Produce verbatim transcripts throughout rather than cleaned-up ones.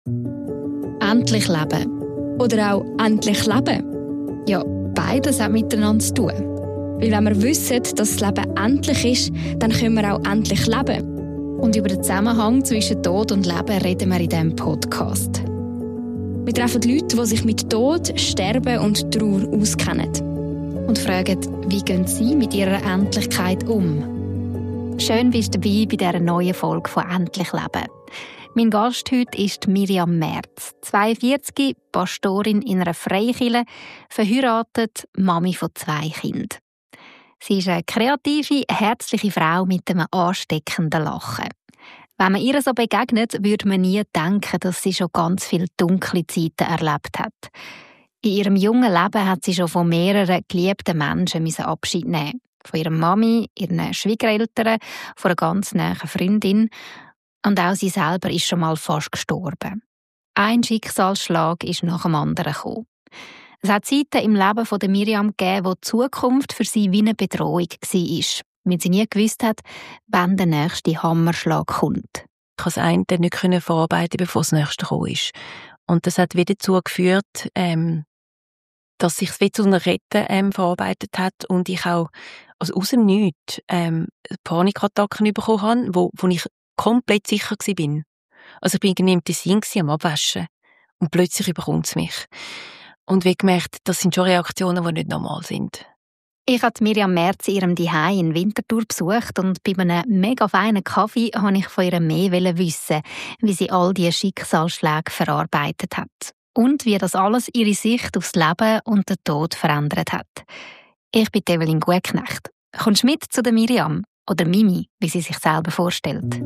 Endlich leben. Oder auch endlich leben. Ja, beides hat miteinander zu tun. Weil wenn wir wissen, dass das Leben endlich ist, dann können wir auch endlich leben. Und über den Zusammenhang zwischen Tod und Leben reden wir in diesem Podcast. Wir treffen Leute, die sich mit Tod, Sterben und Trauer auskennen. Und fragen, wie gehen sie mit ihrer Endlichkeit um? Schön bist du dabei bei dieser neuen Folge von «Endlich leben». Mein Gast heute ist Miriam Merz, zweiundvierzig, Pastorin in einer Freikirche, verheiratet, Mami von zwei Kindern. Sie ist eine kreative, herzliche Frau mit einem ansteckenden Lachen. Wenn man ihr so begegnet, würde man nie denken, dass sie schon ganz viele dunkle Zeiten erlebt hat. In ihrem jungen Leben hat sie schon von mehreren geliebten Menschen Abschied nehmen. Von ihrer Mami, ihren Schwiegereltern, von einer ganz nahen Freundin. Und auch sie selber ist schon mal fast gestorben. Ein Schicksalsschlag ist nach dem anderen gekommen. Es hat Zeiten im Leben von der Miriam gegeben, wo die Zukunft für sie wie eine Bedrohung war, weil sie nie gewusst hat, wann der nächste Hammerschlag kommt. Ich konnte das eine nicht verarbeiten, bevor das nächste gekommen ist. Und das hat wieder dazu geführt, ähm, dass sich es wie zu einer Rette ähm, verarbeitet hat und ich auch also aus dem Nichts ähm, Panikattacken bekommen habe, wo, wo ich komplett sicher war. Also ich war irgendwie im Tessin am Abwaschen und plötzlich überkommt es mich. Und wie gemerkt, das sind schon Reaktionen, die nicht normal sind. Ich habe Miriam Merz in ihrem Zuhause in Winterthur besucht und bei einem mega feinen Kaffee wollte ich von ihr mehr wissen, wie sie all diese Schicksalsschläge verarbeitet hat und wie das alles ihre Sicht aufs Leben und den Tod verändert hat. Ich bin Evelyn Gutknecht. Kommst du mit zu der Miriam oder Mimi, wie sie sich selber vorstellt?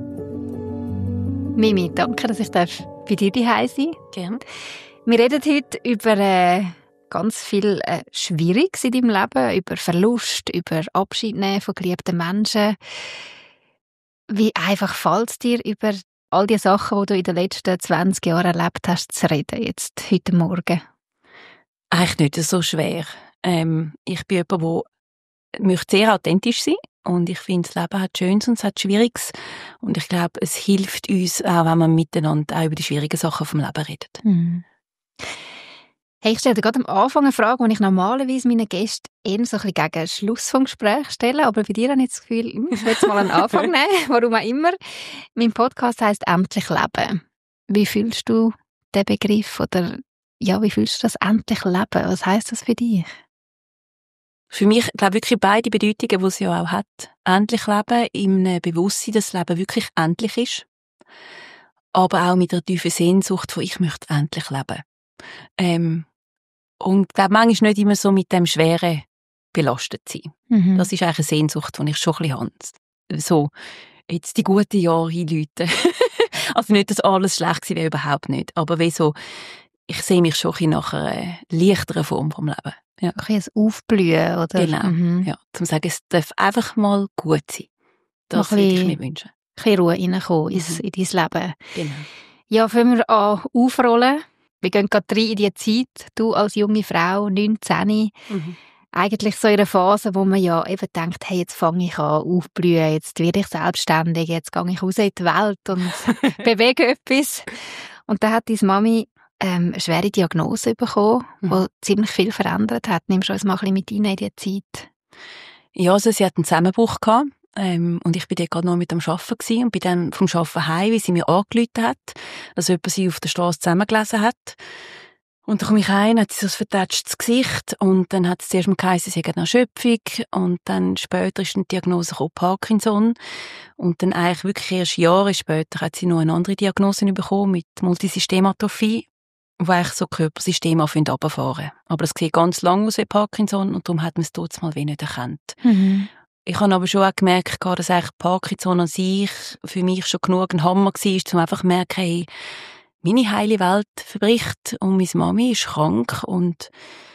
Mimi, danke, dass ich bei dir daheim sein darf. Gerne. Wir reden heute über äh, ganz viel äh, Schwieriges in deinem Leben, über Verlust, über Abschied nehmen von geliebten Menschen. Wie einfach fällt es dir, über all die Sachen, die du in den letzten zwanzig Jahren erlebt hast, zu reden, jetzt, heute Morgen? Eigentlich nicht so schwer. Ähm, ich bin jemand, der möchte sehr authentisch sein. Und ich finde, das Leben hat Schönes und es hat Schwieriges. Und ich glaube, es hilft uns auch, wenn man miteinander auch über die schwierigen Sachen vom Leben redet. Mhm. Hey, ich stelle dir gerade am Anfang eine Frage, die ich normalerweise meinen Gästen eher so ein bisschen gegen Schluss vom Gespräch stelle. Aber bei dir habe ich das Gefühl, ich will jetzt mal einen Anfang nehmen, warum auch immer. Mein Podcast heisst «Endlich leben». Wie fühlst du den Begriff? Oder ja, wie fühlst du das «Endlich leben»? Was heisst das für dich? Für mich, glaube ich, wirklich beide Bedeutungen, die es ja auch hat. Endlich leben, im Bewusstsein, dass das Leben wirklich endlich ist. Aber auch mit der tiefen Sehnsucht von «Ich möchte endlich leben». Ähm, und ich glaube, manchmal nicht immer so mit dem Schweren belastet sein. Mhm. Das ist eigentlich eine Sehnsucht, die ich schon ein bisschen habe. So, jetzt die guten Jahre einläuten. Also nicht, dass alles schlecht war, überhaupt nicht. Aber wie so, ich sehe mich schon ein bisschen nach einer leichteren Form vom Leben. Ja. Ein bisschen Aufblühen, oder? Genau, mhm. Ja. Zum sagen, es darf einfach mal gut sein. Das würde ich mir wünschen. Ein bisschen Ruhe reinkommen mhm. in dein Leben. Genau. Ja, fangen wir an aufrollen. Wir gehen gerade rein in die Zeit. Du als junge Frau, neunzehn, mhm. eigentlich so in einer Phase, wo man ja eben denkt, hey, jetzt fange ich an aufblühen, jetzt werde ich selbstständig, jetzt gehe ich raus in die Welt und bewege etwas. Und dann hat deine Mami ähm, eine schwere Diagnose bekommen, mhm. die ziemlich viel verändert hat. Nimmst du uns mal ein bisschen mit rein in diese Zeit? Ja, also sie hat einen Zusammenbruch gehabt. Ähm, und ich war dort gerade noch mit am Arbeiten gewesen und bin dann vom Arbeiten heim, wie sie mir angerufen hat, dass jemand sie auf der Straße zusammengelesen hat. Und dann komme ich heim, hat sie so ein vertätschtes Gesicht und dann hat es zuerst mal geheißen, sie hat eine Erschöpfung und dann später ist eine Diagnose gekommen, Parkinson. Und dann eigentlich wirklich erst Jahre später hat sie noch eine andere Diagnose bekommen mit Multisystematrophie, wo eigentlich so Körpersysteme runterfahren. Aber das sieht ganz lang aus wie Parkinson und darum hat man es trotzdem mal wenig erkannt. Mhm. Ich habe aber schon auch gemerkt, dass eigentlich Parkinson an sich für mich schon genug ein Hammer war, um einfach zu merken, hey, meine heile Welt verbricht und meine Mami ist krank und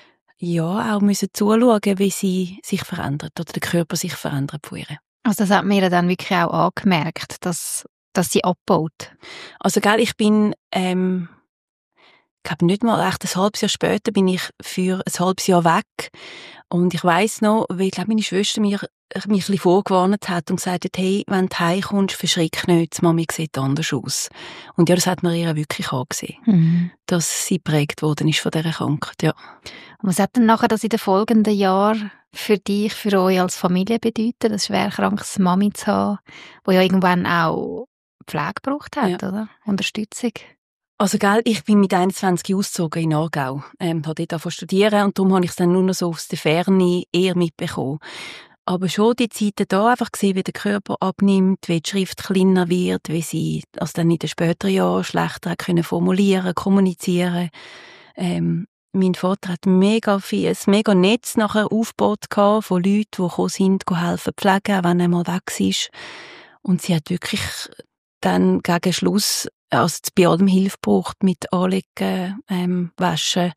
ja, auch müssen zuschauen, wie sie sich verändert oder der Körper sich verändert von ihr. Also das hat mir dann wirklich auch angemerkt, dass, dass sie abbaut. Also gell, ich bin, ähm, ich glaube nicht mal echt ein halbes Jahr später bin ich für ein halbes Jahr weg und ich weiss noch, weil ich glaube meine Schwester mir mich ein bisschen vorgewarnt hat und gesagt hat, hey, wenn du heimkommst, verschrick nicht, die Mami sieht anders aus. Und ja, das hat man ihr wirklich angesehen, mhm. dass sie geprägt worden ist von dieser Krankheit, ja. Und was hat denn nachher das in den folgenden Jahren für dich, für euch als Familie bedeutet, ein schwerkrankes Mami zu haben, die ja irgendwann auch Pflege gebraucht hat, ja. oder? Unterstützung? Also, gell, ich bin mit einundzwanzig ausgezogen in Aargau, ähm, habe dort angefangen zu studieren und darum habe ich es dann nur noch so aus der Ferne eher mitbekommen. Aber schon die Zeiten da einfach gesehen, wie der Körper abnimmt, wie die Schrift kleiner wird, wie sie also dann in den späteren Jahren schlechter können formulieren, kommunizieren. Ähm, mein Vater hat mega viel, ein mega Netz nachher aufgebaut von Leuten, die gekommen sind, helfen pflegen, wenn er mal weg ist. Und sie hat wirklich dann gegen Schluss also bei allem Hilfe braucht, mit Anlegen, ähm, Waschen,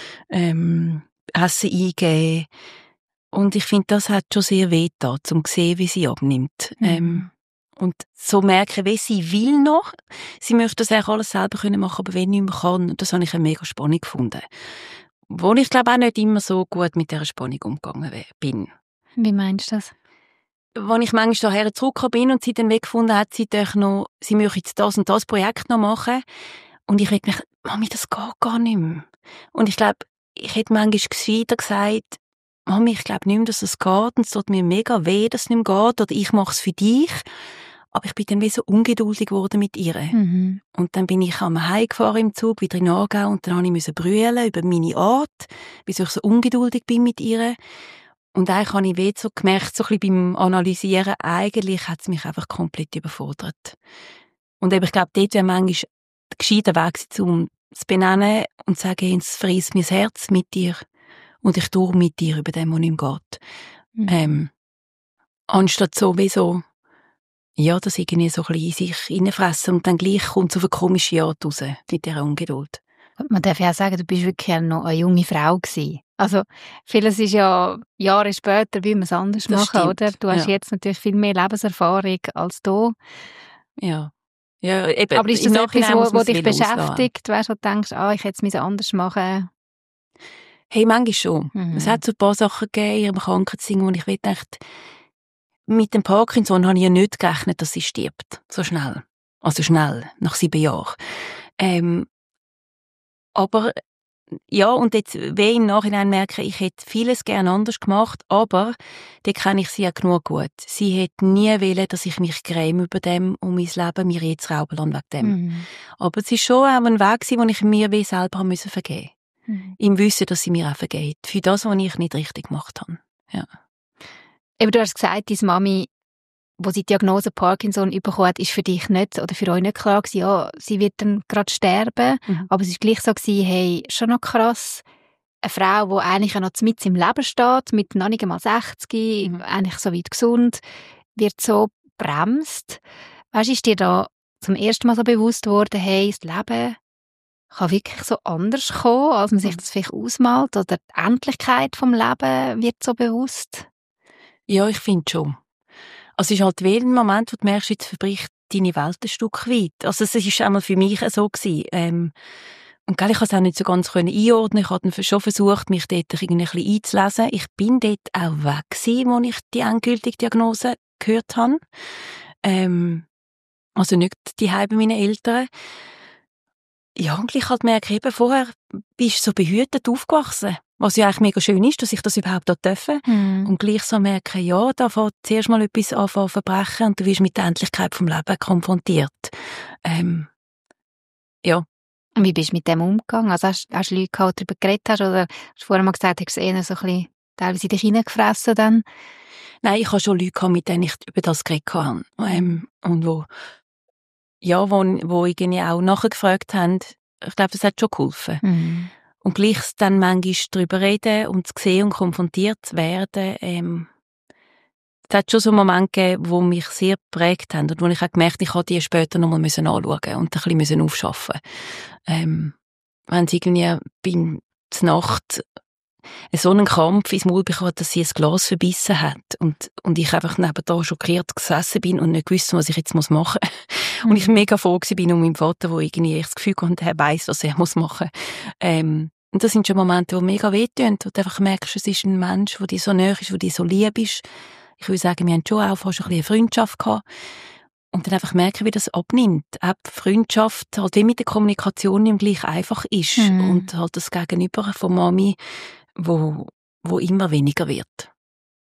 ähm, Essen eingeben. Und ich finde, das hat schon sehr weh getan, um zu sehen, wie sie abnimmt. Mhm. Ähm, und so merken, wie sie will noch. Sie möchte das eigentlich alles selber machen können, aber wenn nicht mehr kann. Und das habe ich eine mega Spannung gefunden. Wo ich glaube auch nicht immer so gut mit dieser Spannung umgegangen bin. Wie meinst du das? Als ich manchmal daher zurückgekommen bin und sie dann weggefunden hat, sie doch noch, sie möchte jetzt das und das Projekt noch machen. Und ich hätte mich, Mami, das geht gar nicht mehr. Und ich glaube, ich hätte manchmal wieder gesagt, Mami, ich glaube nicht mehr, dass es geht und es tut mir mega weh, dass es nicht mehr geht oder ich mache es für dich. Aber ich bin dann wie so ungeduldig geworden mit ihr. Mhm. Und dann bin ich am Heimgefahren im Zug, wieder in Aargau und dann musste ich brüllen über meine Art, wieso ich so ungeduldig bin mit ihr. Und eigentlich habe ich wie so gemerkt, so ein bisschen beim Analysieren, eigentlich hat es mich einfach komplett überfordert. Und eben, ich glaube, dort wäre manchmal der gescheite Weg, um zu benennen und zu sagen, es verreisst mein Herz mit dir. Und ich tue mit dir über dem, was nicht mehr geht. Mhm. Ähm, anstatt sowieso, ja, das irgendwie so ein bisschen in sich reinfressen und dann gleich kommt es auf eine komische Art raus, mit dieser Ungeduld. Man darf ja auch sagen, du bist wirklich noch eine junge Frau gewesen. Also, vieles ist ja Jahre später, wie man es anders das machen, stimmt. oder? Du hast ja. jetzt natürlich viel mehr Lebenserfahrung als du. Ja. Ja, eben. Aber ist das etwas, was dich beschäftigt, weißt, wo du denkst, ah, ich hätte es anders machen? Hey, manchmal schon. Mhm. Es hat so ein paar Sachen gegeben in ihrem Krankheitsding, wo ich dachte, mit dem Parkinson habe ich ja nicht gerechnet, dass sie stirbt. So schnell. Also schnell, nach sieben Jahren. Ähm, aber, ja, und jetzt, wie im Nachhinein merke, ich hätte vieles gerne anders gemacht, aber, da kenne ich sie ja genug gut. Sie hätte nie wollen, dass ich mich gräme über dem und mein Leben mir jetzt rauben lasse wegen dem. Mhm. Aber es war schon auch ein Weg, den ich mir wie selber vergeben musste. Mhm. Im Wissen, dass sie mir auch vergeht. Für das, was ich nicht richtig gemacht habe. Ja. Eben, du hast gesagt, deine Mami, wo sie die Diagnose Parkinson bekommen hat, ist für dich nicht, oder für euch nicht klar gewesen, ja, sie wird dann gerade sterben. Mhm. Aber es war gleich so gewesen, hey, schon noch krass, eine Frau, die eigentlich noch mitten im Leben steht, mit noch nicht einmal sechzig, mhm. eigentlich so weit gesund, wird so bremst. Weißt du, ist dir da zum ersten Mal so bewusst worden, hey, das Leben kann wirklich so anders kommen, als man sich das vielleicht ausmalt? Oder die Endlichkeit vom Leben wird so bewusst? Ja, ich finde schon. Also es ist halt wie ein Moment, wo du merkst, jetzt verbricht deine Welt ein Stück weit. Also es war einmal für mich so gewesen. Ähm, und gell, ich konnte es auch nicht so ganz einordnen. Ich habe schon versucht, mich dort ein bisschen einzulesen. Ich bin dort auch weg gewesen, als ich die endgültige Diagnose gehört habe. Ähm, also nicht die bei meinen Eltern. Ja, und ich halt merke, eben vorher bist du so behütet aufgewachsen. Was ja eigentlich mega schön ist, dass ich das überhaupt da dürfen. Mm. Und gleich so merke, ja, da fängt zuerst mal etwas an zu verbrechen und du wirst mit der Endlichkeit vom Leben konfrontiert. Ähm, ja. Und wie bist du mit dem umgegangen? Also hast, hast du Leute gehabt, die darüber geredet hast? Oder hast du vorher mal gesagt, hast du es eher so ein bisschen teilweise in dich hineingefressen dann? Nein, ich habe schon Leute gehabt, mit denen ich über das geredet habe. Ähm, und wo, ja, wo, wo irgendwie auch nachgefragt haben. Ich glaube, das hat schon geholfen. Mm. Und gleich dann manchmal darüber reden und zu sehen und konfrontiert zu werden. Ähm, es hat schon so Momente gegeben, die mich sehr geprägt haben und wo ich auch gemerkt habe, ich habe die später noch mal anschauen und ein bisschen aufschaffen müssen. Ähm, wenn sie irgendwie bei der Nacht so einen Krampf ins Maul bekommen, dass sie ein Glas verbissen hat und, und ich einfach nebenan schockiert gesessen bin und nicht wusste, was ich jetzt machen muss. Mhm. Und ich mega froh bin um meinen Vater, der irgendwie das Gefühl hatte, er weiss, was er machen muss. Ähm, und das sind schon Momente, die mega wehtun, wo du einfach merkst, es ist ein Mensch, der dir so nahe ist, der dir so lieb ist. Ich würde sagen, wir haben schon auch fast ein bisschen eine Freundschaft gehabt. Und dann einfach merken, wie das abnimmt. Auch die Freundschaft, halt wie mit der Kommunikation nicht gleich einfach ist. Mhm. Und halt das Gegenüber von Mami, wo, wo immer weniger wird.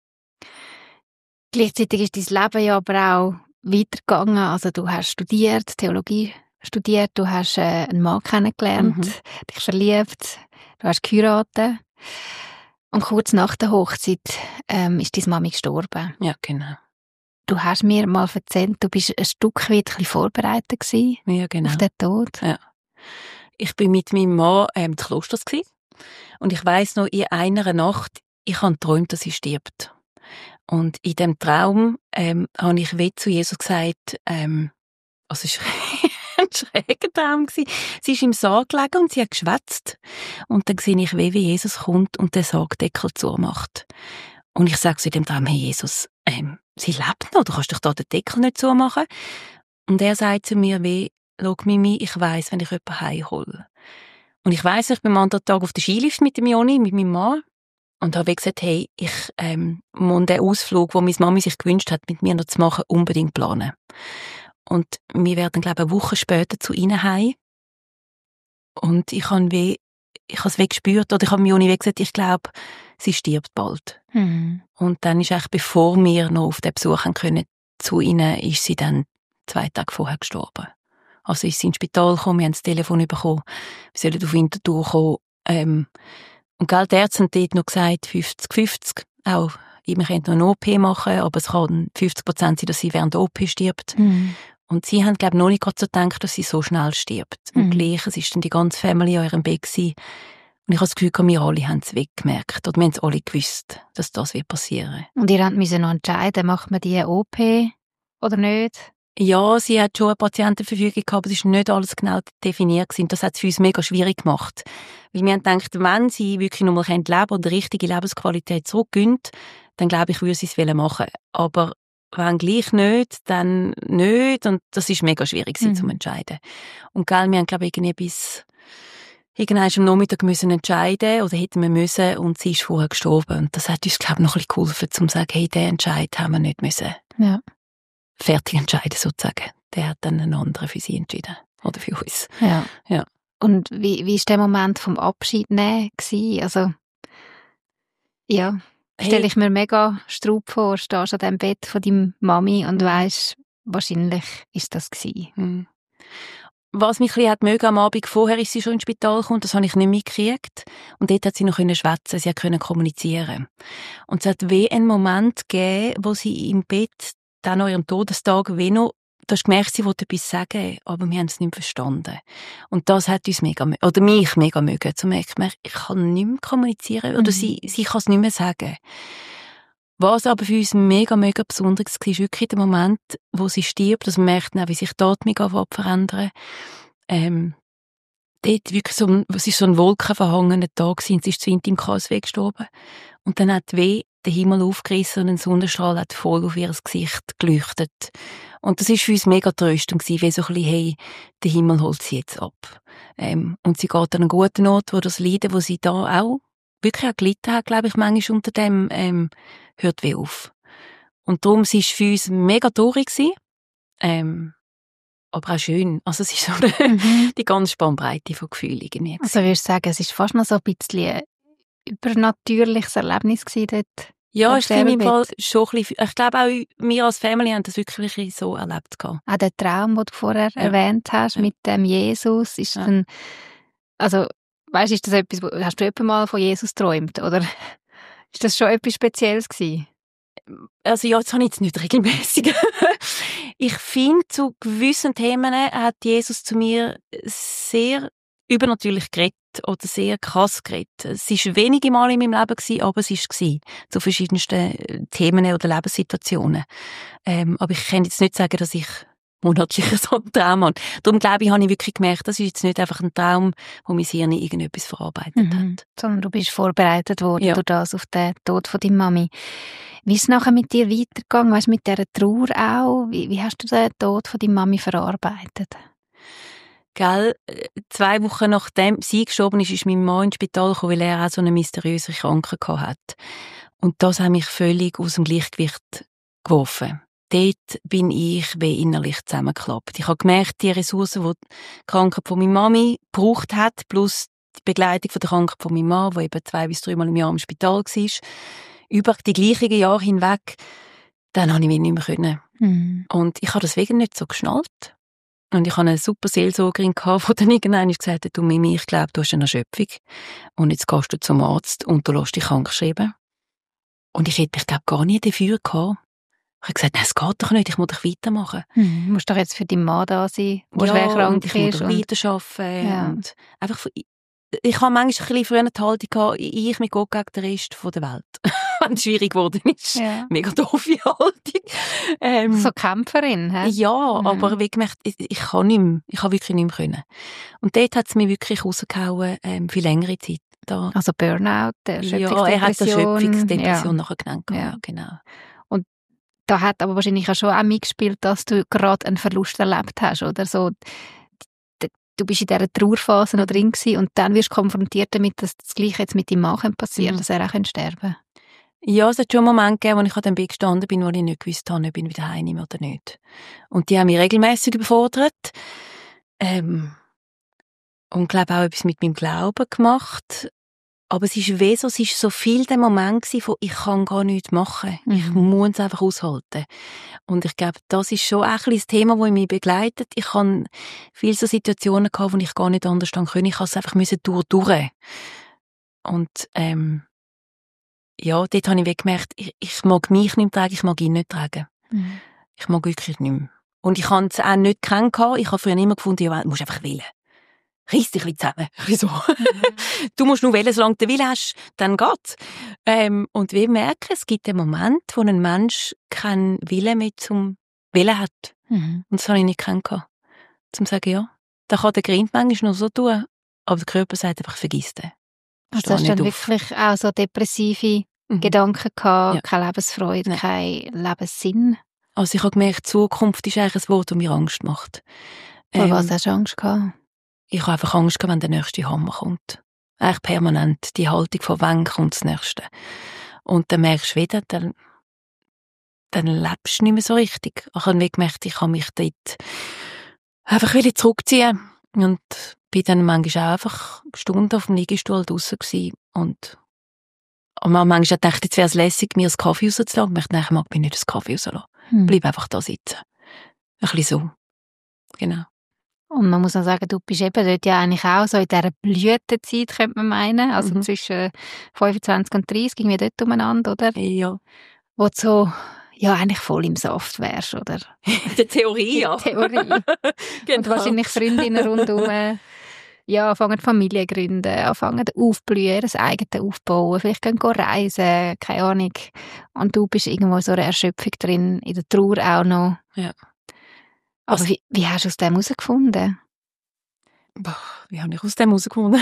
Gleichzeitig ist dein Leben ja aber auch weitergegangen. Also du hast studiert, Theologie studiert, du hast äh, einen Mann kennengelernt, mhm. dich verliebt, du hast geheiratet. Und kurz nach der Hochzeit ähm, ist deine Mami gestorben. Ja, genau. Du hast mir mal erzählt, du bist ein Stück weit ein bisschen vorbereitet gewesen ja, genau. auf den Tod. Ja. Ich bin mit meinem Mann ähm, im Kloster gewesen. Und ich weiss noch, in einer Nacht, ich habe geträumt, dass sie stirbt. Und in diesem Traum ähm, habe ich wie zu Jesus gesagt, ähm, also es war ein schräger Traum. Sie ist im Sarg gelegen und sie hat geschwätzt. Und dann sehe ich, wie, wie Jesus kommt und den Sargdeckel zumacht. Und ich sage zu dem Traum, hey Jesus, ähm, sie lebt noch, du kannst doch da den Deckel nicht zumachen. Und er sagt zu mir, wie, schau Mimi, ich weiss, wenn ich jemanden heimhole. Und ich weiss, ich bin am anderen Tag auf der Skilift mit dem Joni, mit meinem Mann. Und habe gesagt, hey, ich ähm, muss den Ausflug, den meine Mami sich gewünscht hat, mit mir noch zu machen, unbedingt planen. Und wir werden, glaube ich, eine Woche später zu ihnen heim. Und ich habe wie, ich habe es wie gespürt, oder ich habe mir Joni gesagt, ich glaube, sie stirbt bald. Mhm. Und dann ist eigentlich, bevor wir noch auf den Besuch können, zu ihnen, ist sie dann zwei Tage vorher gestorben. Also ist sie ins Spital gekommen, wir haben das Telefon bekommen, wir sollen auf Winterthur kommen. Ähm, und gell, die Ärzte haben dort noch gesagt, fünfzig fünfzig, auch, wir können noch eine O P machen, aber es kann fünfzig Prozent sein, dass sie während der O P stirbt. Mhm. Und sie haben, glaube ich, noch nicht so gedacht, dass sie so schnell stirbt. Mhm. Und gleich, es ist dann die ganze Familie an ihrem Bett gewesen. Und ich habe das Gefühl, wir alle haben es weggemerkt. Oder wir haben es alle gewusst, dass das passieren wird. Und ihr müsst noch entscheiden, macht man die O P oder nicht? Ja, sie hat schon eine Patientenverfügung gehabt, aber es war nicht alles genau definiert gewesen. Das hat es für uns mega schwierig gemacht. Weil wir haben gedacht, wenn sie wirklich noch mal leben können und die richtige Lebensqualität zurückgewinnt, dann glaube ich, würde sie es machen. Aber wenn gleich nicht, dann nicht. Und das war mega schwierig mhm. zu entscheiden. Und gell, wir haben, glaube ich, irgendwie bis irgendwann am Nachmittag müssen entscheiden oder hätten wir müssen und sie ist vorher gestorben. Und das hat uns, glaube ich, noch ein bisschen geholfen, um zu sagen, hey, den Entscheid haben wir nicht müssen. Ja. Fertig entscheiden, sozusagen. Der hat dann einen anderen für sie entschieden. Oder für uns. Ja. Ja. Und wie, wie war der Moment vom Abschied nehmen gewesen? Also, ja, stelle ich mir mega Straub vor, stehst an dem Bett von deiner Mami und weisst, wahrscheinlich ist das gewesen. Mhm. Was mich ein bisschen hat mögen, am Abend vorher ist sie schon ins Spital gekommen, das habe ich nicht mitgekriegt. Und dort hat sie noch schwätzen, sie konnte kommunizieren. Und es hat wie einen Moment gegeben, wo sie im Bett dann an ihrem Todestag wie noch, du hast gemerkt, sie wollte etwas sagen, aber wir haben es nicht verstanden. Und das hat uns mega, oder mich mega mögen, zu merken, ich kann nicht mehr kommunizieren, oder mhm. sie, sie kann es nicht mehr sagen. Was aber für uns mega, mega besonders war, ist wirklich der Moment, wo sie stirbt, dass man merkt, wie sich die Atmung verändern. Ähm, dort wirklich so ein, es ist so ein wolkenverhangener Tag gewesen, sie ist zu im K S W gestorben. Und dann hat weh der Himmel aufgerissen und ein Sonnenstrahl hat voll auf ihr Gesicht geleuchtet. Und das war für uns mega tröstend gewesen, wie so ein bisschen, hey, der Himmel holt sie jetzt ab. Ähm, und sie geht an einen guten Ort, wo das Leiden, wo sie da auch wirklich auch gelitten hat, glaube ich, manchmal unter dem, ähm, hört wie auf. Und darum, sie war für uns mega traurig gewesen, ähm, aber auch schön. Also es ist so eine, mhm. die ganze Spannbreite von Gefühlen irgendwie. Also würdest du sagen, es ist fast noch so ein bisschen ein übernatürliches Erlebnis gewesen dort? Ja, ist in meinem Fall schon ein bisschen, ich glaube auch wir als Familie haben das wirklich so erlebt. Auch der Traum, den du vorher ja. erwähnt hast, ja. mit dem Jesus, ist ja. dann, also, weißt du, ist das etwas, hast du etwa mal von Jesus geträumt, oder ist das schon etwas Spezielles gewesen? Also ja, das habe ich jetzt nicht regelmäßig. Ich finde, zu gewissen Themen hat Jesus zu mir sehr übernatürlich geredet oder sehr krass geredet. Es war wenige Mal in meinem Leben gewesen, aber es war es zu verschiedensten Themen oder Lebenssituationen. Ähm, aber ich kann jetzt nicht sagen, dass ich monatlich so einen Traum habe. Darum glaube ich, habe ich wirklich gemerkt, das ist jetzt nicht einfach ein Traum, wo mein Hirn irgendetwas verarbeitet mhm. hat. Sondern du bist vorbereitet worden ja. durch das auf den Tod von deiner Mami. Wie ist es nachher mit dir weitergegangen? Weißt, mit dieser Trauer auch? Wie, wie hast du den Tod von deiner Mami verarbeitet? Gell, zwei Wochen nachdem sie gestorben ist, ist mein Mann ins Spital gekommen, weil er auch so eine mysteriöse Krankheit hat. Und das hat mich völlig aus dem Gleichgewicht geworfen. Dort bin ich wie innerlich zusammengeklappt. Ich habe gemerkt, die Ressourcen, die die Krankheit von meiner Mami gebraucht hat, plus die Begleitung von der Krankheit von meinem Mann, der eben zwei bis dreimal im Jahr im Spital war, über die gleichen Jahre hinweg, dann konnte ich mich nicht mehr können. Mhm. Und ich habe das wegen nicht so geschnallt. Und ich hatte eine super Seelsorgerin, die dann irgendwann gesagt hat, du Mimi, ich glaube, du hast eine Erschöpfung. Und jetzt gehst du zum Arzt und du lässt dich krank schreiben. Und ich hätte mich, glaube gar nie dafür gehabt. Ich habe gesagt, nein, es geht doch nicht, ich muss doch weitermachen. Hm, du musst doch jetzt für deinen Mann da sein, der ja, schwer krank und ich muss ist. weiterarbeiten. Ja. Und einfach für, ich habe manchmal ein bisschen früher die Haltung gehabt, ich mit Gott gegen den Rest der Welt. Wenn es schwierig geworden ist. Ja. Mega doofe Haltung. Ähm, so Kämpferin, hä? Ja, mhm. aber wie gemerkt, ich, ich kann nicht mehr. Ich habe wirklich nicht mehr können. Und dort hat es mich wirklich rausgehauen, ähm, für längere Zeit. Da. Also Burnout, Erschöpfungsdepression. Ja, er hat Erschöpfungsdepression ja. nachher genannt. Ja. Ja. Genau. Und da hat aber wahrscheinlich auch schon auch mitgespielt, dass du gerade einen Verlust erlebt hast, oder so. Du bist in dieser Trauerphase noch drin gewesen und dann wirst du konfrontiert damit, dass das Gleiche jetzt mit deinem Mann passiert, mhm. dass er auch sterben kann. Ja, es hat schon einen Moment gegeben, wo ich an dem Weg gestanden bin, wo ich nicht gewusst habe, ob ich wieder heimnehme oder nicht. Und die haben mich regelmässig überfordert. Ähm, und glaube auch etwas mit meinem Glauben gemacht. Aber es ist wie so, es ist so viel der Moment gewesen, von ich kann gar nichts machen. Mhm. Ich muss es einfach aushalten. Und ich glaube, das ist schon auch ein das Thema, das mich begleitet. Ich habe viele so Situationen gehabt, wo ich gar nicht anders können. Ich musste es einfach durch, durch. Und, ähm, ja, dort habe ich gemerkt, ich, ich mag mich nicht tragen, ich mag ihn nicht tragen. Mhm. Ich mag wirklich nicht mehr. Und ich habe es auch nicht kennengelernt. Ich habe früher immer gefunden, ja, du musst einfach wählen. Reiss dich ein bisschen zusammen. So. Mhm. Du musst nur wählen, solange du den Willen hast, dann geht's. Ähm, und wir merken, es gibt einen Moment, wo ein Mensch keinen Willen mehr zum Wählen hat. Mhm. Und das habe ich nicht kennengelernt. Zum zu sagen, ja, da kann der Grind manchmal noch so tun, aber der Körper sagt einfach, vergiss den. Also hast du dann auf. wirklich auch so depressive mhm. Gedanken gehabt, ja. keine Lebensfreude, Nein. kein Lebenssinn? Also ich habe gemerkt, Zukunft ist eigentlich ein Wort, das mir Angst macht. Vor ähm, was hast du Angst gehabt? Ich habe einfach Angst gehabt, wenn der nächste Hammer kommt. Eigentlich permanent. Die Haltung von wann kommt das Nächste. Und dann merkst du wieder, dann, dann lebst du nicht mehr so richtig. Ich habe gemerkt, ich kann mich dort einfach wieder zurückziehen. Und bin dann manchmal auch einfach Stunden auf dem Liegestuhl draussen gewesen. Und, und man manchmal gedacht, jetzt wäre es lässig, mir einen Kaffee rauszulassen. Ich dachte, nein, ich mag mich nicht einen Kaffee rauslassen. Hm. Bleib einfach da sitzen. Ein bisschen so. Genau. Und man muss auch sagen, du bist eben dort ja eigentlich auch so in dieser Blütezeit, könnte man meinen. Also mhm. zwischen fünfundzwanzig und dreißig, irgendwie dort umeinander, oder? Ja. Wo du so, ja, eigentlich voll im Saft wärst, oder? In der Theorie, ja. In der Theorie. Genau. Und wahrscheinlich Freundinnen rundherum, ja, anfangen Familie gründen, anfangen aufblühen, das eigene aufbauen, vielleicht gehen reisen, keine Ahnung. Und du bist irgendwo so eine Erschöpfung drin, in der Trauer auch noch. Ja. Aber wie, wie hast du aus dem herausgefunden? Boah, wie habe ich aus dem herausgefunden?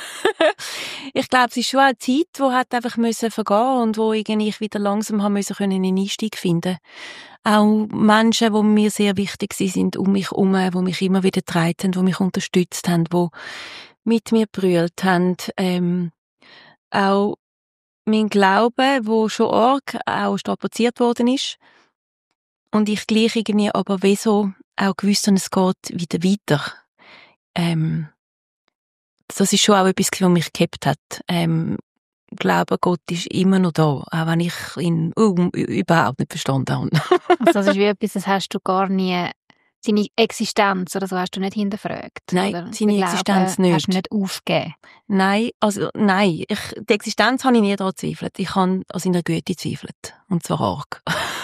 Ich glaube, es ist schon eine Zeit, die hat einfach müssen vergehen und wo ich wieder langsam haben müssen einen Einstieg finden. Auch Menschen, die mir sehr wichtig sind, um mich herum, die mich immer wieder getragen haben, die mich unterstützt haben, die mit mir gebrüllt haben. Ähm, auch mein Glaube, der schon arg auch strapaziert worden ist. Und ich gleich irgendwie aber wieso auch gewusst, es geht wieder weiter. Ähm, das ist schon auch etwas, was mich gehabt hat. Ähm, ich glaube, Gott ist immer noch da, auch wenn ich ihn uh, überhaupt nicht verstanden habe. Also das ist wie etwas, das hast du gar nie, seine Existenz oder so hast du nicht hinterfragt? Nein, oder? seine Existenz nicht. Hast du nicht aufgegeben? Nein, also nein, ich, die Existenz habe ich nie daran gezweifelt. Ich habe an seiner Güte gezweifelt. Und zwar arg.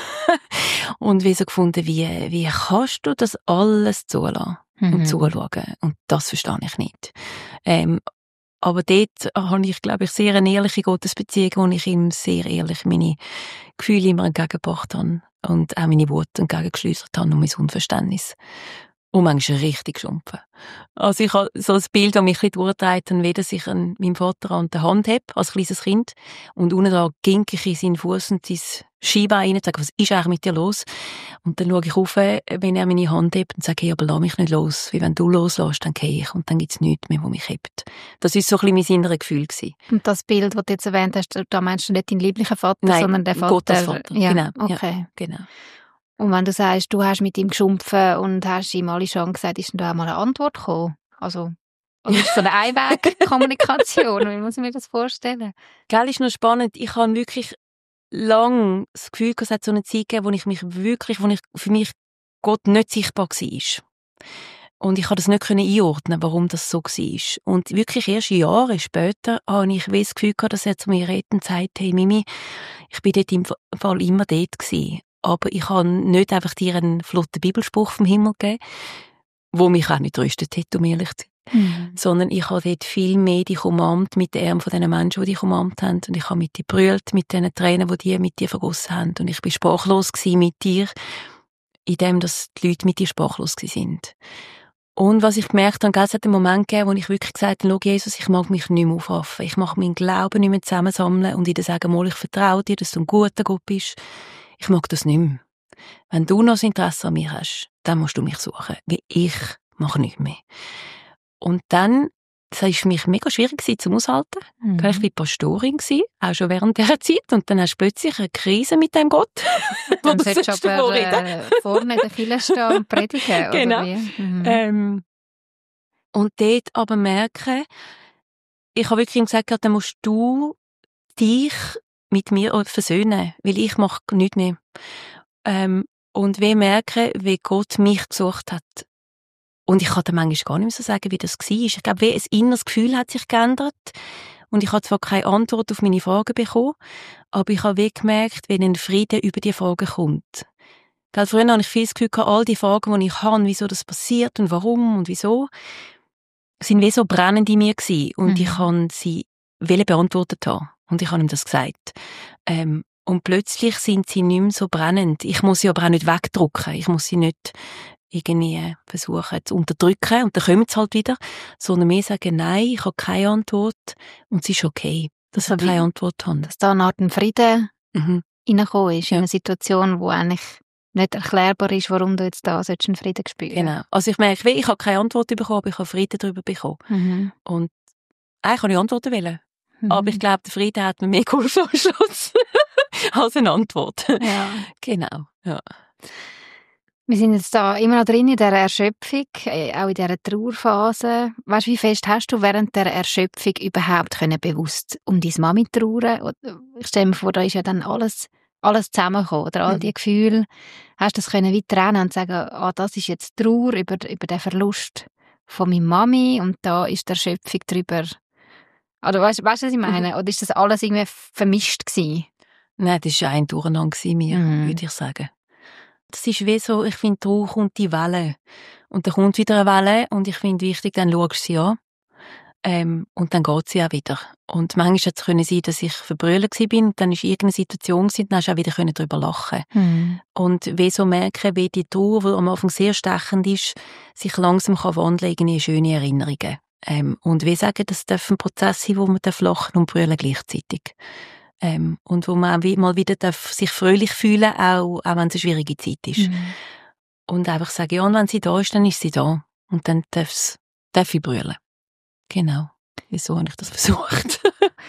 Und wie so gefunden, wie, wie kannst du das alles zulassen mhm. und zuschauen? Und das verstehe ich nicht. Ähm, aber dort habe ich, glaube ich, sehr eine ehrliche Gottesbeziehung, wo ich ihm sehr ehrlich meine Gefühle immer entgegengebracht habe und auch meine Worte entgegengeschleudert habe und mein Unverständnis. Und manchmal richtig geschumpfen. Also ich habe so ein Bild, das mich ein bisschen durchdreht, wie dass ich an meinem Vater an der Hand habe, als kleines Kind. Und unten da gink ich in seinen Fuß und sein Schienbein rein und sage, was ist eigentlich mit dir los? Und dann schaue ich rauf, wenn er meine Hand hebt und sage, hey, aber lass mich nicht los. Weil wenn du loslässt, dann gehe ich. Und dann gibt es nichts mehr, was mich hebt. Das war so ein bisschen mein inneres Gefühl gewesen. Und das Bild, das du jetzt erwähnt hast, da meinst du nicht deinen lieblichen Vater, Nein, sondern den Vater? Gottes Vater. Ja, Genau. okay. Ja, genau. Und wenn du sagst, du hast mit ihm geschumpfen und hast ihm alle schon gesagt, ist denn da auch mal eine Antwort gekommen? Also, oder ist es so eine Einweg-Kommunikation? Wie muss ich mir das vorstellen? Gell, ist noch spannend. Ich habe wirklich lange das Gefühl, es hat so eine Zeit gegeben, wo ich mich wirklich, wo ich für mich Gott nicht sichtbar war. Und ich konnte das nicht einordnen, warum das so war. Und wirklich erst Jahre später habe ich das Gefühl gehabt, dass er zu mir redet und sagt, hey Mimi, ich bin dort im Fall immer dort gewesen. Aber ich habe nicht einfach dir einen flotten Bibelspruch vom Himmel gegeben, wo mich auch nicht tröstet hätte, um ehrlich zu sein. Mhm. Sondern ich habe dort viel mehr dich umarmt mit den Armen von den Menschen, die dich umarmt haben. Und ich habe mit dir brüllt, mit den Tränen, die die mit dir vergossen haben. Und ich bin sprachlos gewesen mit dir, in dem, dass die Leute mit dir sprachlos sind. Und was ich gemerkt habe, es hat einen Moment gegeben, wo ich wirklich gesagt habe, schau Jesus, ich mag mich nicht mehr aufraffen. Ich mag meinen Glauben nicht mehr zusammensammeln und dir sagen, mal, ich vertraue dir, dass du ein guter Gott bist. Ich mag das nicht mehr. Wenn du noch das Interesse an mir hast, dann musst du mich suchen, weil ich mache nichts mehr. Und dann, das war für mich mega schwierig zum Aushalten. Mhm. Ich war Pastorin, auch schon während dieser Zeit. Und dann hast du plötzlich eine Krise mit dem Gott. Dann solltest du aber äh, vorne in der Kirche stehen und predigen, genau. Oder wie? Mhm. Ähm, und dort aber merken, ich habe wirklich gesagt, dann musst du dich mit mir versöhnen, weil ich mache nichts mehr. Ähm, und wir merken, wie Gott mich gesucht hat. Und ich kann dir manchmal gar nicht mehr so sagen, wie das war. Ich glaube, wie ein inneres Gefühl hat sich geändert. Und ich habe zwar keine Antwort auf meine Fragen bekommen, aber ich habe wie gemerkt, wie ein Frieden über die Fragen kommt. Gell, früher habe ich viel das Gefühl gehabt, all die Fragen, die ich habe, wieso das passiert und warum und wieso, sind wie so brennend in mir gewesen. Und mhm. ich kann sie beantwortet haben. Und ich habe ihm das gesagt. Ähm, und plötzlich sind sie nicht mehr so brennend. Ich muss sie aber auch nicht wegdrücken. Ich muss sie nicht irgendwie versuchen zu unterdrücken. Und dann kommen sie halt wieder. Sondern mir sagen, nein, ich habe keine Antwort. Und es ist okay, dass sie keine Antwort haben. Dass da eine Art Frieden mhm. reingekommen ist. Ja. In einer Situation, wo eigentlich nicht erklärbar ist, warum du jetzt da einen Frieden spürst. Genau. Also ich merke, ich habe keine Antwort bekommen, aber ich habe Frieden darüber bekommen. Mhm. Und eigentlich habe ich Antworten wollen. Aber ich glaube, der Frieden hat mir mehr geholfen am Schluss als eine Antwort. Ja. Genau, ja. Wir sind jetzt da immer noch drin in dieser Erschöpfung, auch in dieser Trauerphase. Weißt du, wie fest hast du während der Erschöpfung überhaupt können bewusst um deine Mami trauern? Ich stelle mir vor, da ist ja dann alles, alles zusammengekommen, oder all die Gefühle. Hast du das können wie trennen und sagen, ah, das ist jetzt Trauer über, über den Verlust von meiner Mami und da ist die Erschöpfung drüber. Oder weißt du, was ich meine? Oder ist das alles irgendwie vermischt gewesen? Nein, das war ein Durcheinander mir, mhm. würde ich sagen. Das ist wie so, ich finde, Trauer kommt die Welle. Und dann kommt wieder eine Welle und ich finde wichtig, dann schaust du sie an. Ähm, und dann geht sie auch wieder. Und manchmal hätte es können sein, dass ich verbrüllt war und dann war irgendeine Situation und dann hast du auch wieder darüber lachen. Mhm. Und wie so merken, wie die Trauer, die am Anfang sehr stechend ist, sich langsam kann wandeln in schöne Erinnerungen. Ähm, und wie sagen, das darf ein Prozess sein, wo man lachen und brüllen gleichzeitig. Ähm, und wo man auch mal wieder darf sich fröhlich fühlen, auch, auch wenn es eine schwierige Zeit ist. Mhm. Und einfach sagen, ja, und wenn sie da ist, dann ist sie da. Und dann darf, darf ich brüllen. Genau. Wieso habe ich das versucht?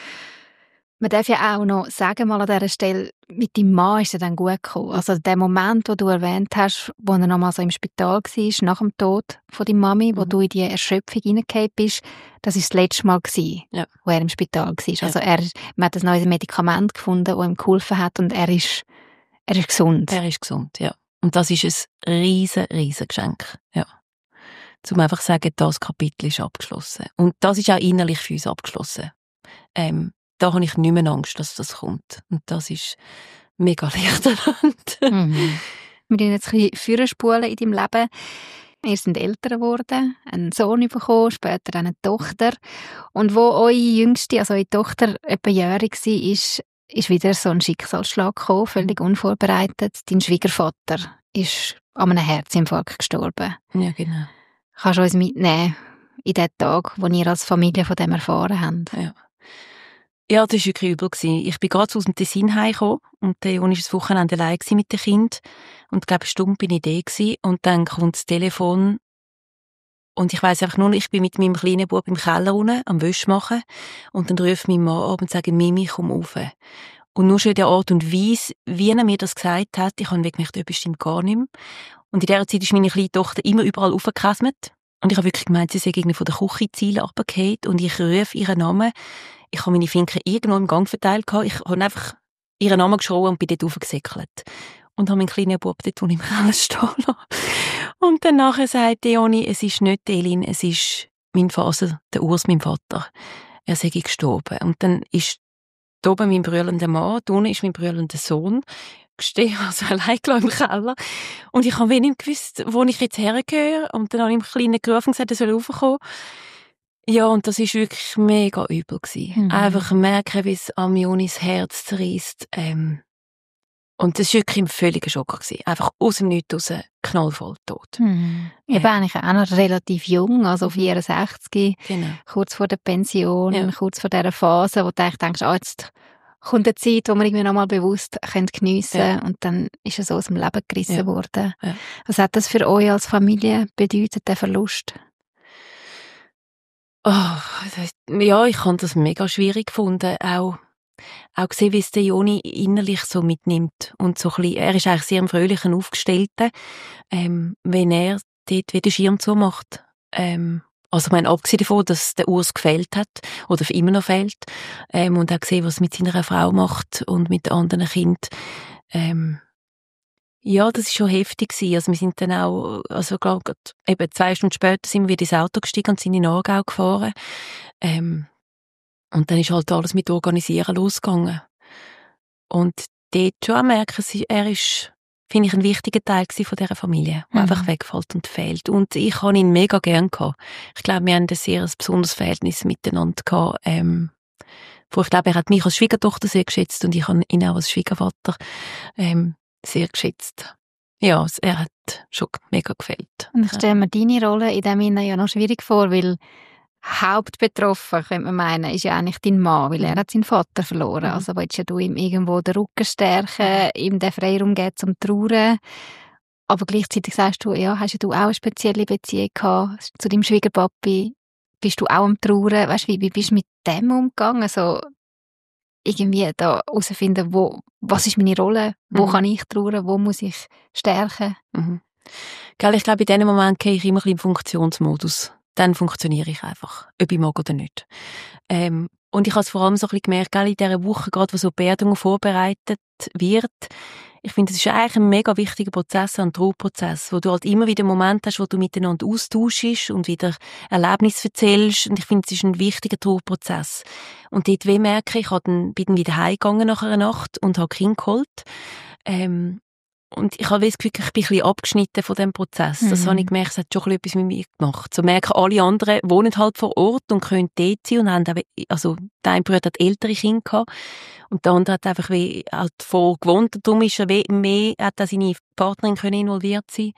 Man darf ja auch noch sagen, mal an dieser Stelle, mit deinem Mann ist es dann gut gekommen. Also der Moment, den du erwähnt hast, wo er noch mal so im Spital war, nach dem Tod von deiner Mami, mhm. wo du in die Erschöpfung hineingefallen bist, das war das letzte Mal gewesen, ja. wo er im Spital war. Ja. Also er, man hat ein neues Medikament gefunden, das ihm geholfen hat und er ist, er ist gesund. Er ist gesund, ja. Und das ist ein riesen, riesen Geschenk, ja. Um einfach zu sagen, das Kapitel ist abgeschlossen. Und das ist auch innerlich für uns abgeschlossen. Ähm, da habe ich nicht mehr Angst, dass das kommt. Und das ist mega erleichternd. Mhm. Wir gehen jetzt ein bisschen Führerspulen in deinem Leben. Ihr seid älter geworden, einen Sohn bekommen, später eine Tochter. Und wo eure Jüngste, also eure Tochter, etwa jährig war, ist, ist wieder so ein Schicksalsschlag gekommen, völlig unvorbereitet. Dein Schwiegervater ist an einem Herzinfarkt gestorben. Ja, genau. Kannst du uns mitnehmen in den Tag, wo ihr als Familie von dem erfahren habt? Ja. Ja, das war wirklich übel. Ich bin gerade aus dem Tessin heimgekommen und der Joni war das Wochenende allein mit dem Kind. Und ich glaube, eine Stunde bin ich da. Und dann kommt das Telefon. Und ich weiss einfach nur, ich bin mit meinem kleinen Bub im Keller unten am Wäsche machen. Und dann ruft mein Mann ab und sagt, Mimi, komm rauf. Und nur schon in der Art und Weise, wie er mir das gesagt hat, ich habe gemerkt, etwas stimmt gar nicht mehr. Und in dieser Zeit ist meine kleine Tochter immer überall aufgekrasmet. Und ich habe wirklich gemeint, sie sei irgendwie von der Küchenziele runtergefallen. Und ich rufe ihren Namen. Ich habe meine Finger irgendwo im Gang verteilt. Ich habe einfach ihren Namen geschrien und bin dort raufgesäckelt. Und habe meinen kleinen Bub dort im Keller stehen lassen. Und dann nachher sagt Joni, es ist nicht Elin, es ist mein Vater, der Urs, mein Vater. Er sei gestorben. Und dann ist da oben mein brüllender Mann, da unten ist mein brüllender Sohn. Ich stehe also allein im Keller. Und ich habe wenig gewusst, wo ich jetzt hergehöre. Und dann habe ich dem Kleinen gerufen und gesagt, er soll raufkommen. Ja, und das war wirklich mega übel gewesen. Mhm. Einfach merken, wie es am Jonis Herz zerreißt. Ähm, und das war wirklich ein völliger Schock gewesen. Einfach aus dem Nichts raus, knallvoll tot. Mhm. Ja. Ich bin eigentlich auch noch relativ jung, also vierundsechzig, genau. Kurz vor der Pension, ja. kurz vor dieser Phase, wo du eigentlich denkst, ah, jetzt kommt eine Zeit, wo man irgendwie noch mal bewusst geniessen können. Ja. Und dann ist es so aus dem Leben gerissen ja. worden. Ja. Was hat das für euch als Familie bedeutet, der Verlust? Oh, das heisst, ja, ich habe das mega schwierig gefunden, auch, auch gesehen, wie es der Joni innerlich so mitnimmt. Und so ein bisschen, er ist eigentlich sehr ein fröhlicher Aufgestellter, ähm, wenn er dort wieder Schirm zumacht. Ähm, also ich meine, abgesehen davon, dass der Urs gefehlt hat, oder immer noch fehlt, ähm, und auch gesehen, was er mit seiner Frau macht und mit den anderen Kindern, ähm, ja, das war schon heftig gewesen. Also wir sind dann auch, also glaub, eben zwei Stunden später sind wir wieder ins Auto gestiegen und sind in Aargau gefahren. Ähm, und dann ist halt alles mit Organisieren losgegangen. Und dort schon merken, er ist, finde ich, ein wichtiger Teil von dieser Familie, der mhm. einfach wegfällt und fehlt. Und ich habe ihn mega gern gehabt. Ich glaube, wir haben ein sehr ein besonderes Verhältnis miteinander gehabt. Ähm, wo ich glaube, er hat mich als Schwiegertochter sehr geschätzt und ich habe ihn auch als Schwiegervater ähm, sehr geschätzt. Ja, er hat schon mega gefällt. Und ich stelle mir deine Rolle in dem Sinne ja noch schwierig vor, weil hauptbetroffen, könnte man meinen, ist ja eigentlich dein Mann, weil er hat seinen Vater verloren. Mhm. Also willst ja du ihm irgendwo den Rücken stärken, ihm den Freiraum geben zum Trauern. Aber gleichzeitig sagst du, ja, hast ja du auch eine spezielle Beziehung gehabt zu deinem Schwiegerpapi. Bist du auch am Trauern? Weißt du, wie, wie bist du mit dem umgegangen? Also, irgendwie da herausfinden, wo, was ist meine Rolle, wo mhm. kann ich trauern, wo muss ich stärken. Mhm. Gell, ich glaube, in diesem Moment gehe ich immer ein bisschen im Funktionsmodus. Dann funktioniere ich einfach, ob ich mag oder nicht. Ähm, und ich habe es vor allem so ein bisschen gemerkt, gell, in dieser Woche, gerade wo so Beerdigung vorbereitet wird, ich finde, es ist eigentlich ein mega wichtiger Prozess, ein Trauerprozess, wo du halt immer wieder Momente hast, wo du miteinander austauschst und wieder Erlebnisse erzählst. Und ich finde, es ist ein wichtiger Trauerprozess. Und dort wie merke ich, ich bin dann wieder heimgegangen nach einer Nacht und habe Kind geholt. Ähm, und ich habe das Gefühl, ich bin ein bisschen abgeschnitten von diesem Prozess. Mhm. Das habe ich gemerkt, es hat schon etwas mit mir gemacht. So merken, alle anderen wohnen halt vor Ort und können dort sein und haben auch, also der eine Bruder hat ältere Kinder gehabt und der andere hat einfach wie halt vor gewohnt. Darum ist er mehr, hat auch seine Partnerin können involviert sein.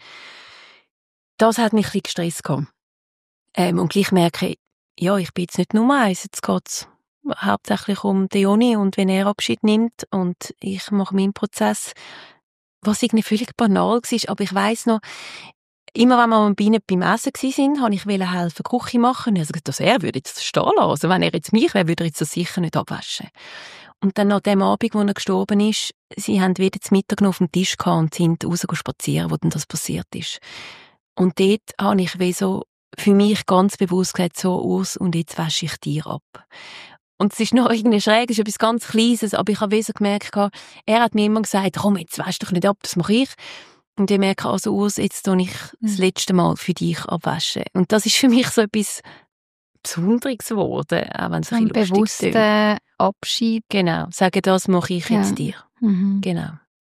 Das hat mich ein bisschen gestresst gehabt. Ähm, und gleich merke ich, ja, ich bin jetzt nicht Nummer eins. Jetzt geht es hauptsächlich um den Joni und wenn er Abschied nimmt und ich mache meinen Prozess, was irgendwie völlig banal war. Aber ich weiss noch, immer wenn wir bei ihnen beim Essen waren, wollte ich helfen, Küche machen. Also, dass er würde jetzt stehen lassen. Also, wenn er jetzt mich wäre, würde er jetzt das sicher nicht abwaschen. Und dann nach dem Abend, wo er gestorben ist, sie haben wieder zum Mittag noch auf dem Tisch gehabt und sind raus spazieren, wo dann das passiert ist. Und dort habe ich wie so für mich ganz bewusst gesagt, so aus und jetzt wasche ich dir ab. Und es ist noch irgendwie schräg, es ist etwas ganz Kleines, aber ich habe so gemerkt, er hat mir immer gesagt, komm, jetzt wasch dich nicht ab, das mache ich. Und ich merke also aus, jetzt tue ich das letzte Mal für dich abwaschen. Und das ist für mich so etwas Besonderes geworden, auch wenn es ein bisschen lustig ist. Bewusster Abschied. Genau, sagen, das mache ich jetzt ja. dir. Mhm. Genau.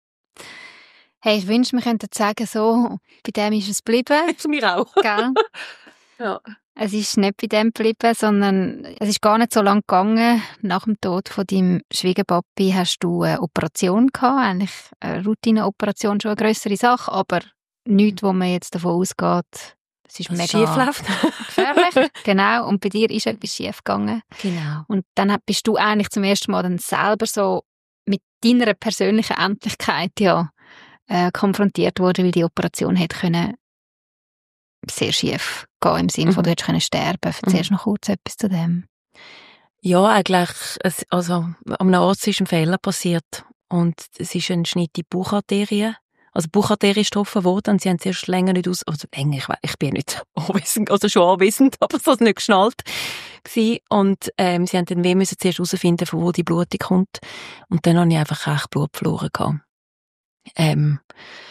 Hey, ich wünschte, wir könnten sagen, so, bei dem ist es geblieben. Für mich auch. Gell? Ja. Es ist nicht bei dem geblieben, sondern es ist gar nicht so lange gegangen. Nach dem Tod von deinem Schwiegerpapi hast du eine Operation gehabt, eigentlich eine Routineoperation, schon eine grössere Sache, aber nichts, wo man jetzt davon ausgeht, es ist Was mega schief läuft. gefährlich. Genau. Und bei dir ist etwas schief gegangen. Genau. Und dann bist du eigentlich zum ersten Mal dann selber so mit deiner persönlichen Endlichkeit ja, äh, konfrontiert worden, weil die Operation hätte können sehr schief gehen, im Sinne von, Mhm. du hättest können sterben. Erzählst du noch kurz etwas zu dem? Ja, eigentlich, es, also, am einem Arzt ist ein Fehler passiert. Und es ist ein Schnitt in die Baucharterie. Also, die Baucharterie ist getroffen worden und sie haben zuerst länger nicht aus, also länger, ich, weiss, ich bin ja nicht anwesend, also schon anwesend, aber so nicht geschnallt gewesen. Und, ähm, sie haben dann weh müssen zuerst herausfinden, von wo die Blutung kommt. Und dann habe ich einfach recht Blut verloren gehabt. Ähm,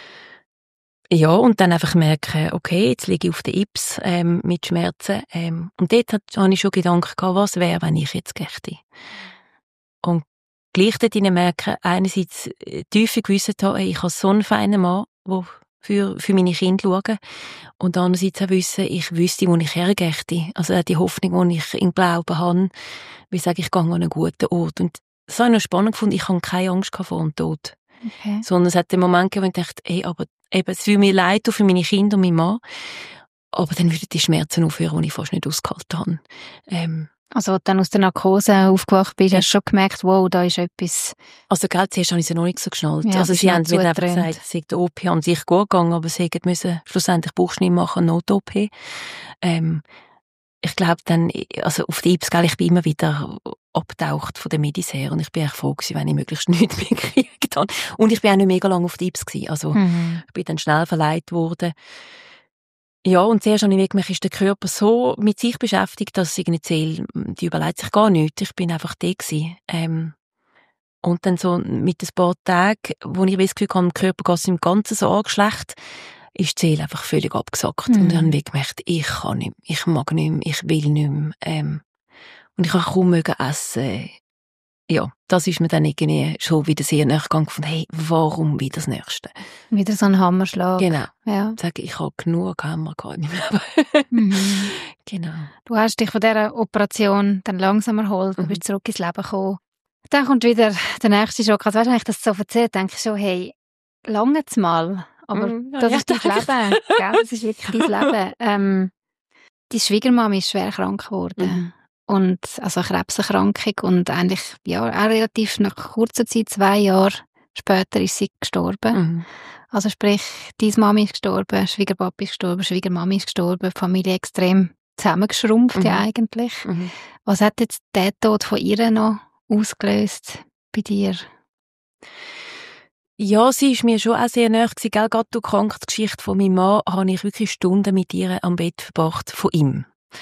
ja, und dann einfach merken, okay, jetzt liege ich auf der Ips, ähm, mit Schmerzen, ähm, und dort hat, habe ich schon Gedanken gehabt, was wäre, wenn ich jetzt gächte. Und gleich dort merken, einerseits äh, tiefer gewusst habe, ich habe so einen feinen Mann, der für, für meine Kinder schaut. Und andererseits auch wissen, ich wüsste, wo ich hergehe. Also auch die Hoffnung, die ich im Glauben habe, wie ich sage, ich gehe an einen guten Ort. Und das habe ich noch spannend gefunden, ich habe keine Angst vor dem Tod. Okay. Sondern es hat den Moment gegeben, wo ich dachte, ey, aber eben, es würde mir leid tun für meine Kinder und meinen Mann. Aber dann würden die Schmerzen aufhören, die ich fast nicht ausgehalten habe. Ähm, Also, als du dann aus der Narkose aufgewacht bist, Ja. hast du schon gemerkt, wow, da ist etwas. Also, gell, zuerst habe ich es noch nicht so geschnallt. Ja, also, bist sie noch haben mir einfach zugetrönt. gesagt, es sei der O P an sich gut gegangen, aber sie hätten müssen schlussendlich Bauchschnitt machen, Not-O P. Ähm, ich glaube dann, also auf die Ips, gell, ich bin immer wieder abgetaucht von der Medis her und ich bin echt froh gewesen, wenn ich möglichst nichts mehr gekriegt habe. Und ich bin auch nicht mega lange auf die Ips gewesen. Also, Mhm. ich bin dann schnell verleiht worden. Ja, und zuerst habe ich gemerkt, ist der Körper so mit sich beschäftigt, dass irgendwie die Seele, die überlegt sich gar nichts. Ich bin einfach da gewesen. Ähm, und dann so mit ein paar Tagen, wo ich das Gefühl hatte, dem Körper geht es im Ganzen so arg schlecht, ist die Seele einfach völlig abgesackt. Mhm. Und dann habe ich gemerkt, ich kann nicht mehr, ich mag nicht mehr, ich will nicht mehr. Ähm, und ich kann kaum mögen essen. Ja, das ist mir dann irgendwie schon wieder sehr nahe gegangen von, hey, warum wieder das Nächste? Wieder so ein Hammerschlag. Genau. Ja. Ich sage, ich habe genug Hammer gehabt in meinem Leben. Mhm. Genau. Du hast dich von dieser Operation dann langsam erholt, du Mhm. bist zurück ins Leben gekommen. Dann kommt wieder der nächste Schock. Also, weißt du, wenn ich das so erzähle, denke ich schon, hey, lange mal. Aber Mhm, ja, das ich ist dein denke. Leben. Gell? Das ist wirklich dein Leben. Ähm, deine Schwiegermama ist schwer krank geworden. Mhm. Und, also eine Krebserkrankung. Und eigentlich, ja, auch relativ nach kurzer Zeit, zwei Jahre später, ist sie gestorben. Mhm. Also sprich, deine Mami ist gestorben, Schwiegerpapa ist gestorben, Schwiegermami ist gestorben, die Familie extrem zusammengeschrumpft Mhm. ja eigentlich. Mhm. Was hat jetzt der Tod von ihr noch ausgelöst bei dir? Ja, sie ist mir schon auch sehr nahe gewesen. Gell? Gerade durch die Krankheitsgeschichte von meinem Mann habe ich wirklich Stunden mit ihr am Bett verbracht, von ihm.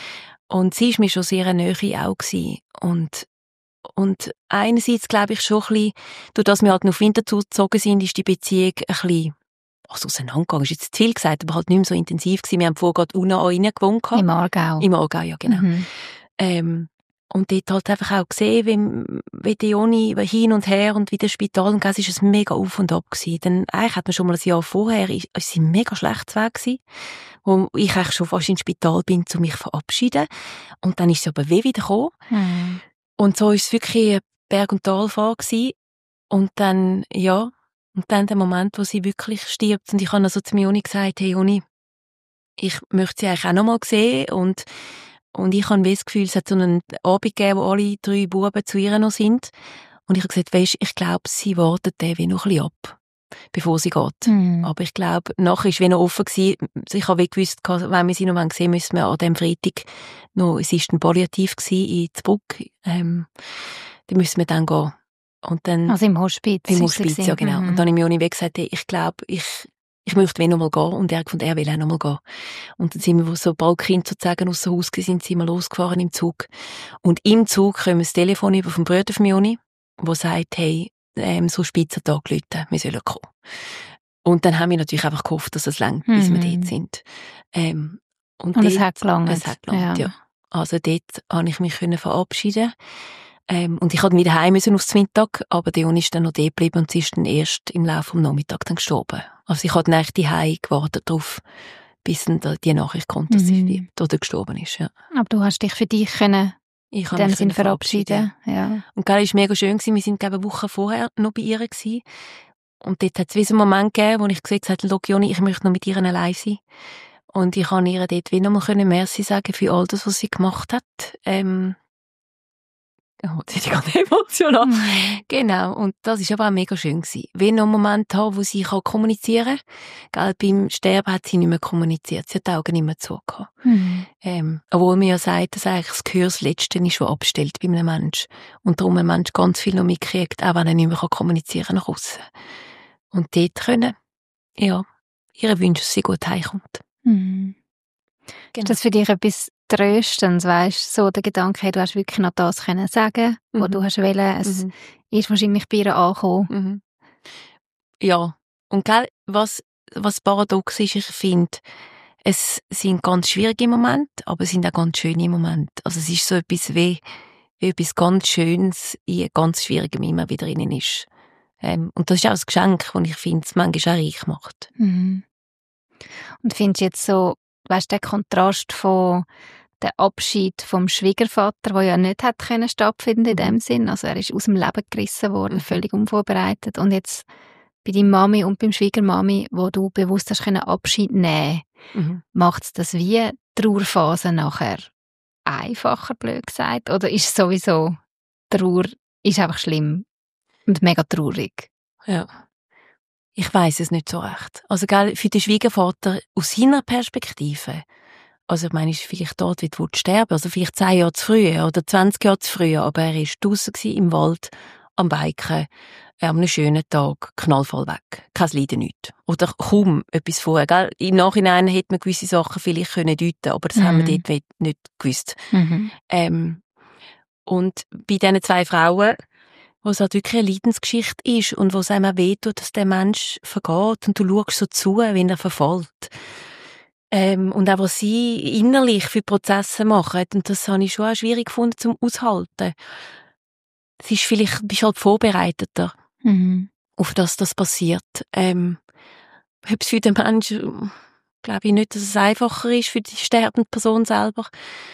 Und sie ist mir schon sehr nahe auch gewesen. Und, und einerseits glaube ich schon ein bisschen, durch das wir halt noch auf Winterthur gezogen sind, ist die Beziehung ein bisschen, also auseinandergegangen, ist jetzt zu viel gesagt, aber halt nicht mehr so intensiv gewesen. Wir haben vorher gerade unten an ihnen gewohnt. gehabt. Im Aargau. Im Aargau, ja, genau. Mhm. Ähm, und dort halt einfach auch gesehen, wie, wie die Joni hin und her und wie das Spital, und es war es mega auf und ab gewesen. Dann, eigentlich hat man schon mal ein Jahr vorher, ist, ist sie mega schlecht weg gewesen, wo ich eigentlich schon fast ins Spital bin, um mich zu verabschieden. Und dann ist sie aber weh wieder gekommen. Mhm. Und so ist es wirklich eine Berg- und Talfahrt gewesen. Und dann, ja, und dann der Moment, wo sie wirklich stirbt. Und ich habe also zu Joni gesagt, hey Joni, ich möchte sie eigentlich auch noch mal sehen. Und Und ich habe das Gefühl, es hat so einen Abend gegeben, wo alle drei Buben zu ihr noch sind. Und ich habe gesagt, weisst, ich glaube, sie wartet den wie noch ein bisschen ab, bevor sie geht. Mhm. Aber ich glaube, nachher war es wie noch offen gewesen. Ich habe wie gewusst, wenn wir sie noch sehen, müssen wir an dem Freitag noch, es war ein Palliativ in Zbruck, ähm, dann müssen wir dann gehen. Und dann, Also im Hospiz. im ist Hospiz, sie ja genau. gewesen. Und dann habe ich mir auch nicht gesagt, hey, ich glaube, ich, ich möchte wie noch mal gehen. Und er hat gefunden, er will auch noch mal gehen. Und dann sind wir, sobald die Kinder sozusagen aus dem Haus sind, sind wir losgefahren im Zug. Und im Zug kommen wir das Telefon über vom Bruder von Joni, der sagt, hey, ähm, so Spitzentag läuten, wir sollen kommen. Und dann haben wir natürlich einfach gehofft, dass es lang, bis wir Mhm. dort sind. Ähm, und Und dort, es hat gelangt. Es hat gelangt, ja. Ja. Also dort konnte ich mich verabschieden. Ähm, und ich musste wieder heim müssen aufs Mittag, aber die Joni ist dann noch dort geblieben und sie ist dann erst im Laufe des Nachmittags dann gestorben. Also ich habe dann echt die Heim gewartet darauf, bis dann die Nachricht kommt, dass Mhm. sie stirbt oder gestorben ist. Ja. Aber du hast dich für dich können Ich in habe dem mich Sinn können verabschieden. Ja. Und gell, es war mega schön gewesen. Wir sind, glaube ich, eine Woche vorher noch bei ihr gewesen. Und dort hat es wie so einen Moment gegeben, wo ich gesagt habe, «Schau, Joni, ich möchte noch mit ihr allein sein.» Und ich kann ihr dort wie noch mal Merci sagen für all das, was sie gemacht hat. Ähm, oh, jetzt bin ich gerade emotional. Mhm. Genau, und das war aber auch mega schön gewesen. Wie noch einen Moment haben, wo sie kann kommunizieren kann. Beim Sterben hat sie nicht mehr kommuniziert, sie hat die Augen nicht mehr zugehört. Mhm. Ähm, obwohl man ja sagt, dass eigentlich das Gehör das Letzte ist, was abstellt bei einem Menschen. Und darum ein Mensch ganz viel noch mitkriegt, auch wenn er nicht mehr kommunizieren kann nach aussen. Und dort können, ja, ihre Wünsche, dass sie gut heimkommt. Mhm. Genau. Ist das für dich etwas Tröstendes, weißt, so der Gedanke, hey, du hast wirklich noch das können sagen, mhm. was du hast wollen, es mhm. ist wahrscheinlich bei ihr angekommen. Mhm. Ja, und gell, was, was paradox ist, ich finde, es sind ganz schwierige Momente, aber es sind auch ganz schöne Momente. Also es ist so etwas wie, wie etwas ganz Schönes in ganz Schwierigem immer wieder drin ist. Ähm, und das ist auch ein Geschenk, das ich finde, es manchmal auch reich macht. Mhm. Und findest du jetzt so, weißt, der Kontrast von der Abschied vom Schwiegervater, der ja nicht hat können stattfinden in dem Sinn, also er ist aus dem Leben gerissen worden, mhm. völlig unvorbereitet, und jetzt bei deiner Mami und beim Schwiegermami, wo du bewusst hast können Abschied nehmen, mhm. macht es das wie Trauerphase nachher einfacher, blöd gesagt, oder ist sowieso Trauer ist einfach schlimm und mega traurig? Ja. Ich weiss es nicht so recht. Also, gell, für den Schwiegervater aus seiner Perspektive, also ich meine, ist vielleicht dort, wie du sterben, also vielleicht zehn Jahre zu früh oder zwanzig Jahre zu früh, aber er war draussen im Wald, am Biken, an einem schönen Tag, Knallfall weg. Kein Leiden, nichts. Oder kaum etwas vorher, gell? Im Nachhinein hätte man gewisse Sachen vielleicht können deuten, aber das mhm. haben wir dort nicht gewusst. Mhm. Ähm, und bei diesen zwei Frauen, wo es halt wirklich eine Leidensgeschichte ist und wo es einem auch wehtut, dass der Mensch vergeht und du schaust so zu, wie er verfällt. Ähm, und auch was sie innerlich für Prozesse machen, und das habe ich schon auch schwierig gefunden zum Aushalten. Es ist vielleicht, bist halt vorbereiteter mhm. auf das, das passiert. Ähm, ob es für den Menschen, glaube ich nicht, dass es einfacher ist für die sterbende Person selber.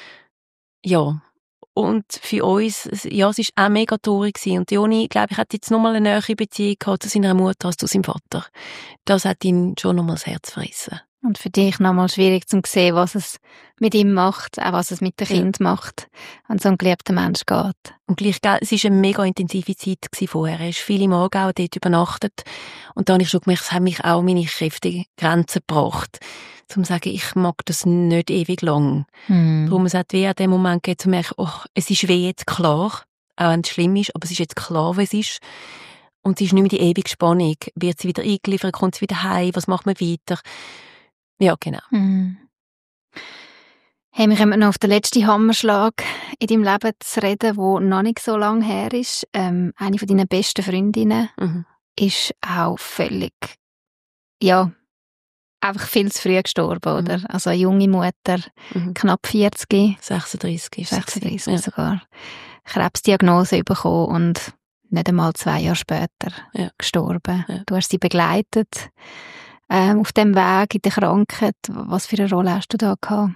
Ja. Und für uns, ja, es war auch mega traurig gewesen. Und Joni, glaube ich, hat jetzt nochmal eine nähere Beziehung gehabt zu seiner Mutter als zu seinem Vater. Das hat ihn schon nochmal das Herz verrissen. Und für dich nochmal schwierig zu sehen, was es mit ihm macht, auch was es mit dem Kind ja. macht, wenn so ein geliebter Mensch geht. Und gleich, es war eine mega intensive Zeit vorher. Er ist viel im Aargau dort übernachtet. Und da habe ich schon gemerkt, es hat mich auch meine kräftigen Grenzen gebracht. Um zu sagen, ich mag das nicht ewig lang. Mm. Darum es hat wie an dem Moment gegeben, zu merken, oh, es ist wie jetzt klar, auch wenn es schlimm ist, aber es ist jetzt klar, wie es ist. Und es ist nicht mehr die ewige Spannung. Wird sie wieder eingeliefert, kommt sie wieder heim, was macht man weiter? Ja, genau. Mm. Hey, wir kommen noch auf den letzten Hammerschlag in deinem Leben zu reden, der noch nicht so lange her ist. Ähm, eine von deinen besten Freundinnen mhm. ist auch völlig, ja, einfach viel zu früh gestorben, oder? Mhm. Also eine junge Mutter, mhm. knapp vierzig. sechsunddreissig ist sechsunddreissig ja. sogar. Krebsdiagnose bekommen und nicht einmal zwei Jahre später ja. gestorben. Ja. Du hast sie begleitet ähm, auf dem Weg in der Krankheit. Was für eine Rolle hast du da gehabt?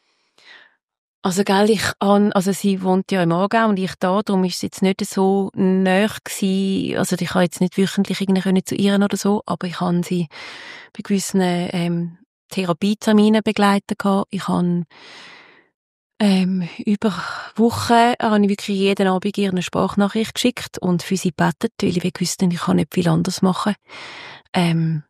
Also, gell, ich an, also sie wohnt ja im Aargau und ich da, darum ist es jetzt nicht so nahe gewesen. Also ich konnte jetzt nicht wöchentlich irgendwie zu ihr oder so, aber ich habe sie bei gewissen ähm, Therapieterminen begleitet gehabt. Ich habe ähm, über Wochen habe ich wirklich jeden Abend ihr eine Sprachnachricht geschickt und für sie gebetet, weil ich wusste, ich kann nicht viel anderes machen. Ähm,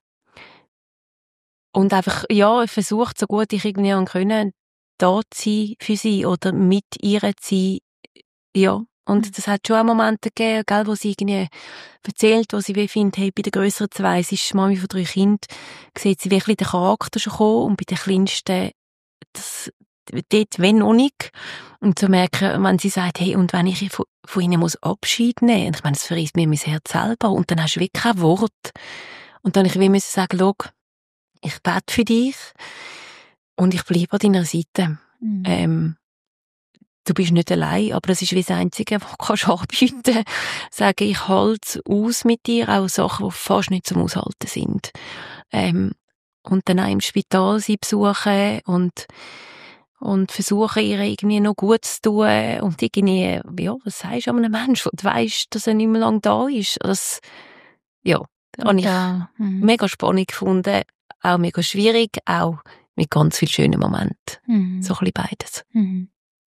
und einfach, ja, versucht, so gut ich irgendwie an können, da zu sein für sie oder mit ihr zu sein. Ja, und das hat schon auch Momente gegeben, gell, wo sie irgendwie erzählt, wo sie wie findet, hey, bei den grösseren zwei, sie ist Mami von drei Kindern, sieht sie wirklich den Charakter schon kommen und bei den Kleinsten, das, dort, wenn noch nicht. Und zu merken, wenn sie sagt, hey, und wenn ich von, von ihnen muss Abschied nehmen, und ich meine, das verriesst mir mein Herz selber, und dann hast du wirklich kein Wort. Und dann ich wie müssen sagen, schau, ich bete für dich, und ich bleibe an deiner Seite. Mhm. Ähm, du bist nicht allein, aber das ist wie das Einzige, was du kannst anbieten. Sagen, ich halte aus mit dir, auch Sachen, die fast nicht zum Aushalten sind. Ähm, und dann auch im Spital sie besuchen und, und versuchen, ihr irgendwie noch gut zu tun. Und irgendwie, ja, was sagst du an einem Menschen, der du weisst, dass er nicht mehr lange da ist? Das, ja, habe ich ja. mhm. mega spannend gefunden, auch mega schwierig, auch mit ganz vielen schönen Momenten. Mhm. So ein bisschen beides. Mhm.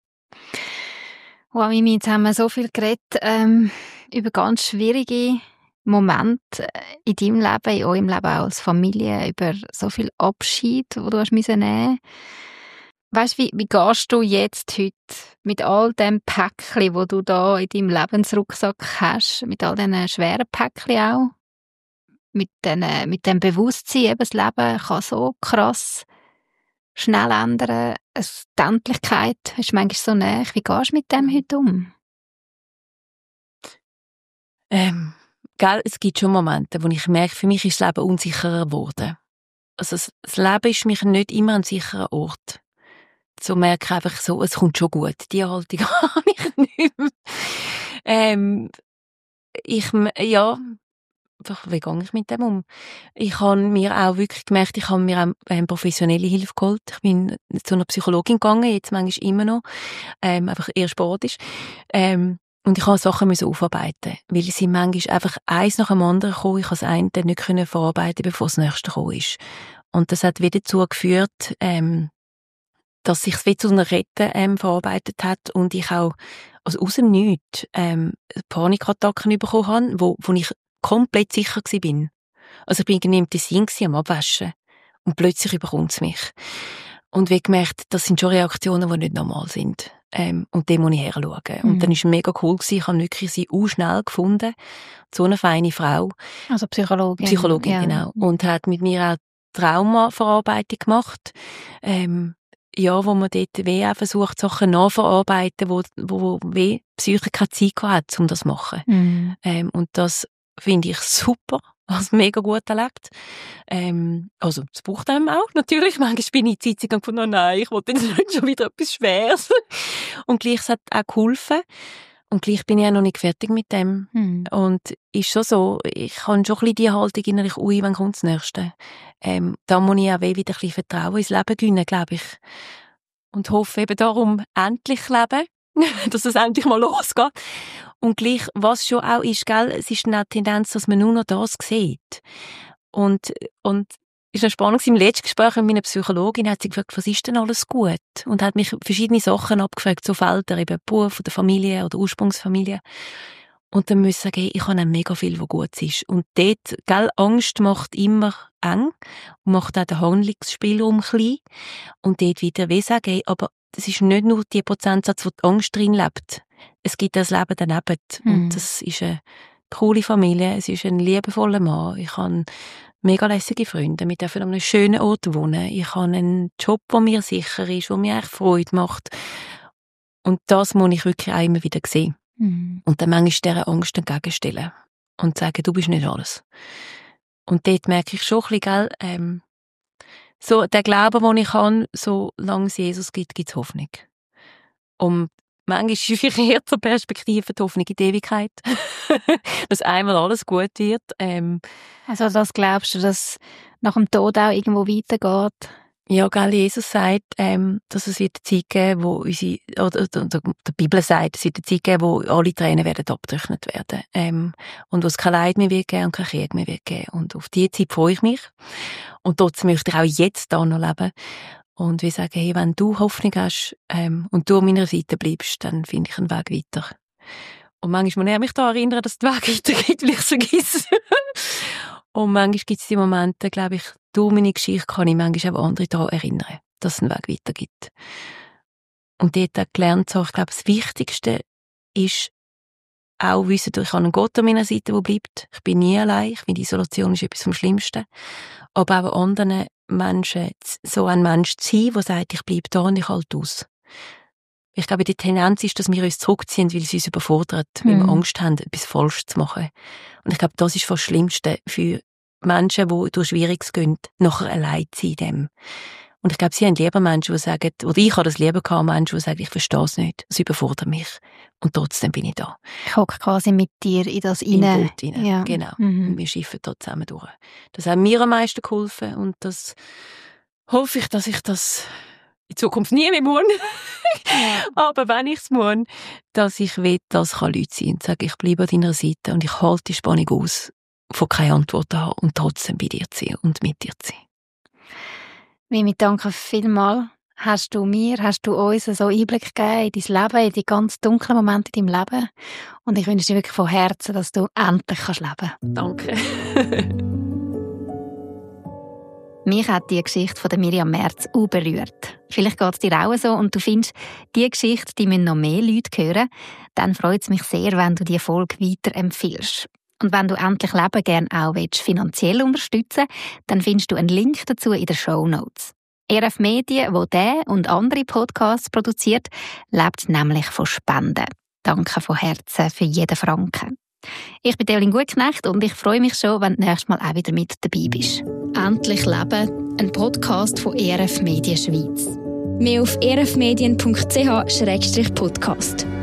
Wow, Mimi, jetzt haben wir so viel geredet ähm, über ganz schwierige Momente in deinem Leben, in eurem Leben auch als Familie, über so viel Abschied, wo du hast müssen nehmen. Weißt du, wie, wie gehst du jetzt heute mit all dem Päckchen, wo du da in deinem Lebensrucksack hast, mit all diesen schweren Päckchen auch, mit, den, mit dem Bewusstsein, eben das Leben kann so krass schnell ändern, es, die Endlichkeit ist manchmal so nahe. Wie gehst du mit dem heute um? Ähm, gell, es gibt schon Momente, wo ich merke, für mich ist das Leben unsicherer geworden. Also das, das Leben ist mich nicht immer ein sicherer Ort. So merke ich einfach so, es kommt schon gut. Die Haltung habe ich nicht mehr. Ähm, ich, ja, wie gehe ich mit dem um? Ich habe mir auch wirklich gemerkt, ich habe mir auch ähm, professionelle Hilfe geholt. Ich bin zu einer Psychologin gegangen, jetzt manchmal immer noch, ähm, einfach eher sporadisch. Ähm, und ich habe Sachen müssen aufarbeiten, weil sie manchmal einfach eins nach dem anderen gekommen. Ich konnte das eine nicht können verarbeiten, bevor das nächste gekommen ist. Und das hat wieder dazu geführt, ähm, dass sich es wie zu einer Rette ähm, verarbeitet hat und ich auch also aus dem Nichts ähm, Panikattacken bekommen habe, wo, wo ich komplett sicher gsi bin. Also ich bin irgendwie im Tessin am Abwaschen und plötzlich überkommt es mich. Und wie gemerkt, das sind schon Reaktionen, die nicht normal sind. Ähm, und dem muss ich herschauen. Mhm. Und dann war es mega cool gewesen. Ich habe wirklich sie auch schnell gefunden. So eine feine Frau. Also Psychologin. Psychologin, ja. genau. Und hat mit mir auch Traumaverarbeitung gemacht. Ähm, ja, wo man dort weh auch versucht, Sachen nachverarbeiten, wo, wo weh Psyche keine Zeit hat, um das zu machen. Mhm. Ähm, und das finde ich super, also mega gut erlebt. Ähm, also, es braucht einem auch, natürlich. Manchmal bin ich in die Zeit gegangen und gefunden, oh nein, ich wollte jetzt nicht schon wieder etwas Schweres. Und gleich es hat auch geholfen. Und gleich bin ich auch noch nicht fertig mit dem. Mhm. Und ist schon so, ich habe schon ein bisschen die Haltung innerlich, ui, wann kommt das Nächste? Ähm, da muss ich auch wieder ein bisschen Vertrauen ins Leben gewinnen, glaube ich. Und hoffe eben darum, endlich leben, dass es endlich mal losgeht. Und gleich, was schon auch ist, gell, es ist eine Tendenz, dass man nur noch das sieht. Und, und es war spannend, im letzten Gespräch mit meiner Psychologin hat sie gefragt, was ist denn alles gut? Und hat mich verschiedene Sachen abgefragt, so Felder, eben Beruf oder Familie oder Ursprungsfamilie. Und dann muss ich sagen, ich habe mega viel, was gut ist. Und dort, gell, Angst macht immer eng und macht auch den Handlungsspielraum klein. Und dort wieder wie sagen, aber das ist nicht nur die Prozentsatz, wo die Angst drin lebt. Es gibt das Leben daneben. Mhm. Und das ist eine coole Familie, es ist ein liebevoller Mann. Ich habe mega lässige Freunde, wir dürfen an einem schönen Ort wohnen. Ich habe einen Job, der mir sicher ist, der mir echt Freude macht. Und das muss ich wirklich auch immer wieder sehen. Mhm. Und dann manchmal dieser Angst entgegenstellen und sagen, du bist nicht alles. Und dort merke ich schon ein bisschen, gell, ähm, so der Glaube, den ich habe, solange es Jesus gibt, gibt es Hoffnung. Und manchmal ist vielleicht eher zur Perspektive die Hoffnung in die Ewigkeit, dass einmal alles gut wird. Ähm, also das glaubst du, dass nach dem Tod auch irgendwo weitergeht? Ja, gell, Jesus sagt, ähm, dass es wird eine Zeit geben, wo unsere, oder, oder, oder die Bibel sagt, es wird eine Zeit geben, wo alle Tränen werden abgetrocknet werden. Ähm, und wo es kein Leid mehr wird geben und kein Krieg mehr wird geben. Und auf diese Zeit freue ich mich. Und trotzdem möchte ich auch jetzt da noch leben. Und wir sagen, hey, wenn du Hoffnung hast, ähm, und du an meiner Seite bleibst, dann finde ich einen Weg weiter. Und manchmal muss ich mich daran erinnern, dass es den Weg weitergeht, weil ich es vergesse. Und manchmal gibt es die Momente, glaube ich, durch meine Geschichte kann ich manchmal auch andere daran erinnern, dass es einen Weg weitergibt. Und dort auch gelernt, so, ich glaube, das Wichtigste ist auch wissen, ich habe einen Gott an meiner Seite, der bleibt. Ich bin nie allein. Ich finde, Isolation ist etwas vom Schlimmsten. Aber auch anderen Menschen, so ein Mensch zu sein, der sagt, ich bleibe da und ich halte aus. Ich glaube, die Tendenz ist, dass wir uns zurückziehen, weil es uns überfordert, mhm. weil wir Angst haben, etwas falsch zu machen. Und ich glaube, das ist fast das Schlimmste für Menschen, die durch Schwieriges gehen, nachher allein zu sein in dem. Und ich glaube, sie haben lieber Menschen, die sagen, oder ich habe das lieber gehabt, Menschen, die sagen, ich verstehe es nicht, es überfordert mich. Und trotzdem bin ich da. Ich hocke quasi mit dir in das Im rein. Boot rein, ja. Genau. Mhm. Und wir schiffen da zusammen durch. Das hat mir am meisten geholfen und das hoffe ich, dass ich das in Zukunft nie mehr muss. Ja. Aber wenn ich es muss, dass ich will, dass kann Leute sein und sagen, ich bleibe an deiner Seite und ich halte die Spannung aus. von keine Antworten haben und trotzdem bei dir zu sein und mit dir zu sein. Mimi, danke vielmals. Hast du mir, hast du uns so Einblick gegeben in dein Leben, in die ganz dunklen Momente in deinem Leben. Und ich wünsche dir wirklich von Herzen, dass du endlich kannst leben. Danke. Mich hat die Geschichte von der Miriam Merz auch berührt. Vielleicht geht es dir auch so und du findest, diese Geschichte, die müssen noch mehr Leute hören. Dann freut es mich sehr, wenn du diese Folge weiterempfiehlst. Und wenn du Endlich Leben gerne auch willst, finanziell unterstützen willst, dann findest du einen Link dazu in den Shownotes. R F Medien, wo der und andere Podcasts produziert, lebt nämlich von Spenden. Danke von Herzen für jeden Franken. Ich bin Evelyn Gutknecht und ich freue mich schon, wenn du nächstes Mal auch wieder mit dabei bist. Endlich Leben, ein Podcast von R F Medien Schweiz. Mehr auf r f medien punkt c h slash podcast.